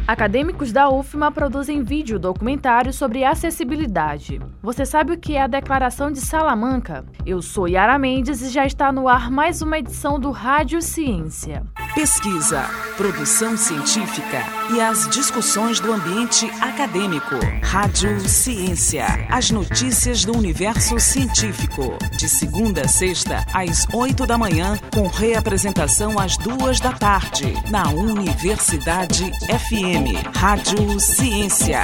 Acadêmicos da UFMA produzem vídeo documentário sobre acessibilidade. Você sabe o que é a Declaração de Salamanca? Eu sou Yara Mendes e já está no ar mais uma edição do Rádio Ciência. Pesquisa, produção científica e as discussões do ambiente acadêmico. Rádio Ciência, as notícias do universo científico. De segunda a sexta, às 8 da manhã, com reapresentação às 2 da tarde, na Universidade FM. Rádio Ciência.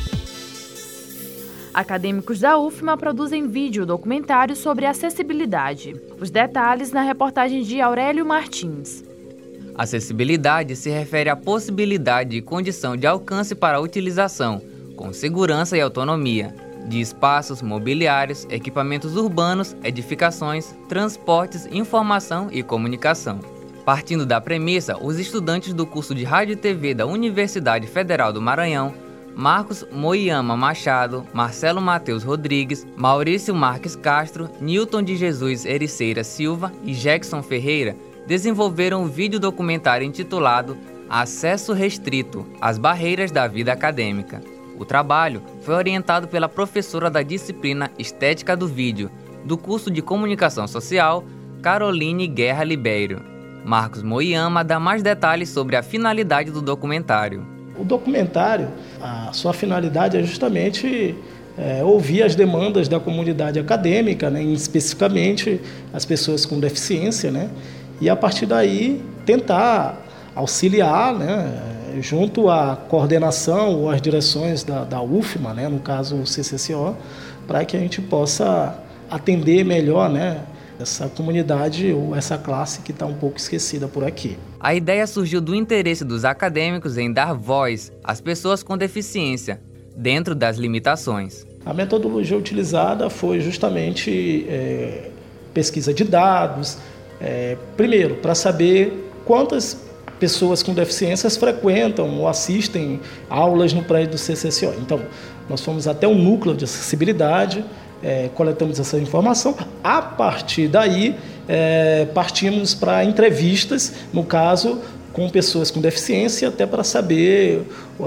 Acadêmicos da UFMA produzem vídeo documentário sobre acessibilidade. Os detalhes na reportagem de Aurélio Martins. Acessibilidade se refere à possibilidade e condição de alcance para a utilização, com segurança e autonomia, de espaços mobiliários, equipamentos urbanos, edificações, transportes, informação e comunicação. Partindo da premissa, os estudantes do curso de Rádio e TV da Universidade Federal do Maranhão, Marcos Moiama Machado, Marcelo Matheus Rodrigues, Maurício Marques Castro, Newton de Jesus Ericeira Silva e Jackson Ferreira, desenvolveram um vídeo documentário intitulado Acesso Restrito, as barreiras da vida acadêmica. O trabalho foi orientado pela professora da disciplina Estética do Vídeo, do curso de Comunicação Social, Caroline Guerra Libério. Marcos Moiama dá mais detalhes sobre a finalidade do documentário. O documentário, a sua finalidade é justamente ouvir as demandas da comunidade acadêmica, né, especificamente as pessoas com deficiência, né, e a partir daí tentar auxiliar, né, junto à coordenação ou às direções da UFMA, né, no caso o CCCO, para que a gente possa atender melhor, né, essa comunidade ou essa classe que está um pouco esquecida por aqui. A ideia surgiu do interesse dos acadêmicos em dar voz às pessoas com deficiência, dentro das limitações. A metodologia utilizada foi justamente pesquisa de dados, primeiro, para saber quantas pessoas com deficiências frequentam ou assistem aulas no prédio do CCCO. Então, nós fomos até o núcleo de acessibilidade, coletamos essa informação. A partir daí, partimos para entrevistas, no caso, com pessoas com deficiência, até para saber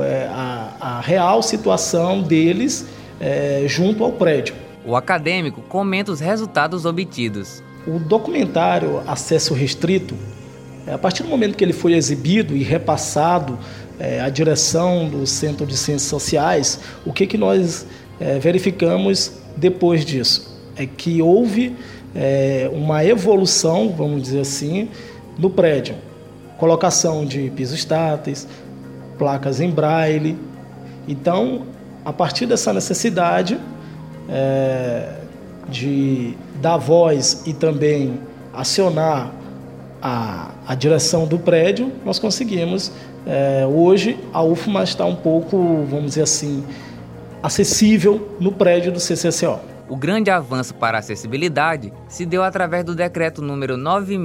a real situação deles junto ao prédio. O acadêmico comenta os resultados obtidos. O documentário Acesso Restrito, a partir do momento que ele foi exibido e repassado à direção do Centro de Ciências Sociais, o que nós verificamos depois disso? É que houve uma evolução, vamos dizer assim, no prédio. Colocação de pisos táteis, placas em braille. Então, a partir dessa necessidade de dar voz e também acionar a direção do prédio, nós conseguimos. Hoje, a UFMA está um pouco, vamos dizer assim, acessível no prédio do CCCO. O grande avanço para a acessibilidade se deu através do Decreto número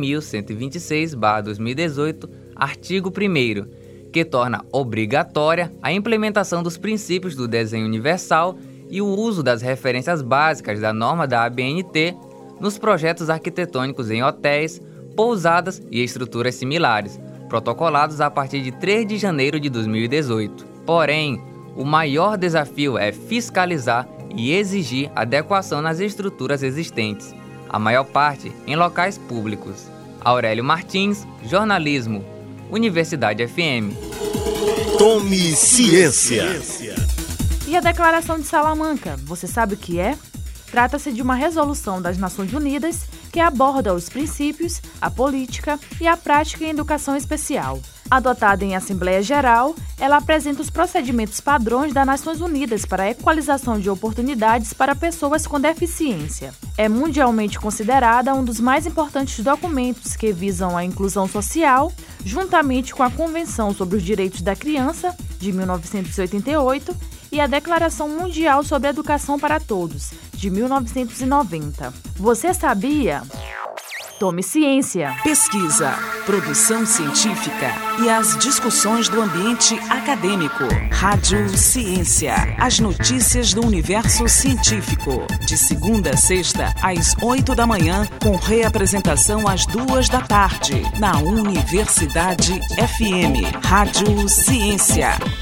9.126/2018, artigo 1º, que torna obrigatória a implementação dos princípios do desenho universal e o uso das referências básicas da norma da ABNT nos projetos arquitetônicos em hotéis, pousadas e estruturas similares, protocolados a partir de 3 de janeiro de 2018. Porém, o maior desafio é fiscalizar e exigir adequação nas estruturas existentes, a maior parte em locais públicos. Aurélio Martins, Jornalismo, Universidade FM. Tome Ciência. E a Declaração de Salamanca, você sabe o que é? Trata-se de uma resolução das Nações Unidas que aborda os princípios, a política e a prática em educação especial. Adotada em Assembleia Geral, ela apresenta os procedimentos padrões das Nações Unidas para a equalização de oportunidades para pessoas com deficiência. É mundialmente considerada um dos mais importantes documentos que visam a inclusão social, juntamente com a Convenção sobre os Direitos da Criança, de 1988, e a Declaração Mundial sobre a Educação para Todos, de 1990. Você sabia? Tome Ciência. Pesquisa, produção científica e as discussões do ambiente acadêmico. Rádio Ciência. As notícias do universo científico. De segunda a sexta, às 8 da manhã, com reapresentação às 2 da tarde, na Universidade FM. Rádio Ciência.